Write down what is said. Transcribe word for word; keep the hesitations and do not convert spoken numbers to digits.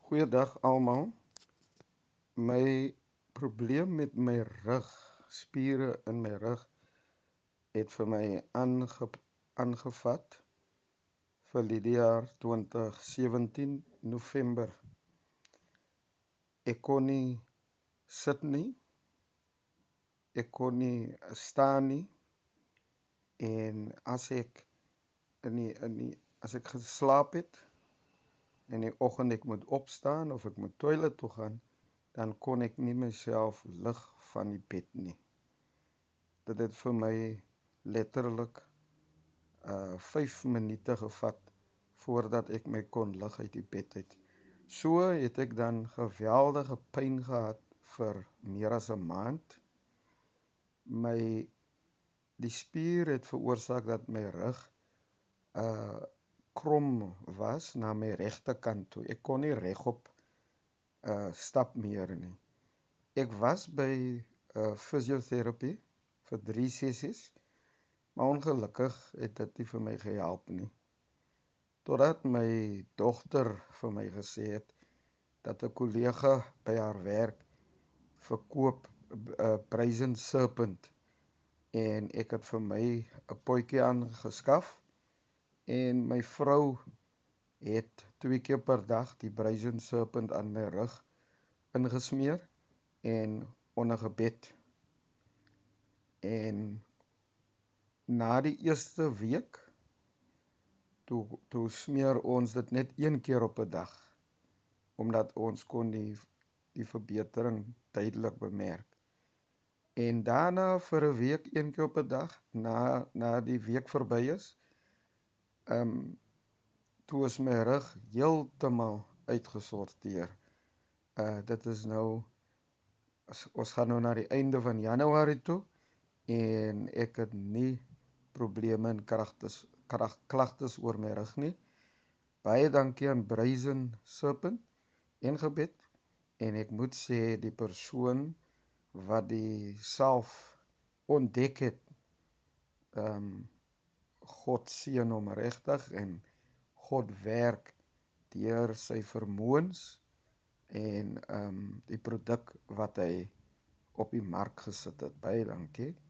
Goeiedag almal. My probleem met my rug, spiere in my rug het vir my aange, aangevat vir die jaar twintig sewentien November. Ek kon nie sit nie, ek kon nie staan nie en as ek in die, in die, as ek geslaap het en in die oggend ek moet opstaan of ek moet toilet toe gaan, dan kon ek nie myself lig van die bed nie. Dit het vir my letterlik uh vyf minute gevat voordat ek my kon lig uit die bed uit. So het ek dan geweldige pyn gehad vir meer as 'n maand. My die spier het veroorsaak dat my rug uh krom was na my regterkant toe. Ek kon nie regop uh stap meer nie. Ek was by uh fisioterapie vir drie sessies, maar ongelukkig het dit nie vir my gehelp nie. Totdat my dogter vir my gesê het dat 'n kollega by haar werk verkoop 'n uh, Brazen Serpent en ek het vir my 'n potjie aangeskaf en my vrou het twee keer per dag die Brazen Serpent aan my rug ingesmeer en onder gebed. En na die eerste week toe toe smeer ons dit net een keer op 'n dag omdat ons kon die die verbetering duidelik bemerk. En daarna vir 'n week een keer op 'n dag na na die week verby is, ehm um, toe is my rug heeltemal uitgesorteer. Uh dit is nou as, ons gaan nou na die einde van Januarie toe en ek het nie probleme en kragtes krag klagtes oor my rug nie. Baie dankie aan Brazen Serpent en gebed en ek moet sê die persoon wat die salf ontdek het, ehm um, God seën hom regtig en God werk deur sy vermoëns en ehm um, die produk wat hy op die mark gesit het. Baie dankie.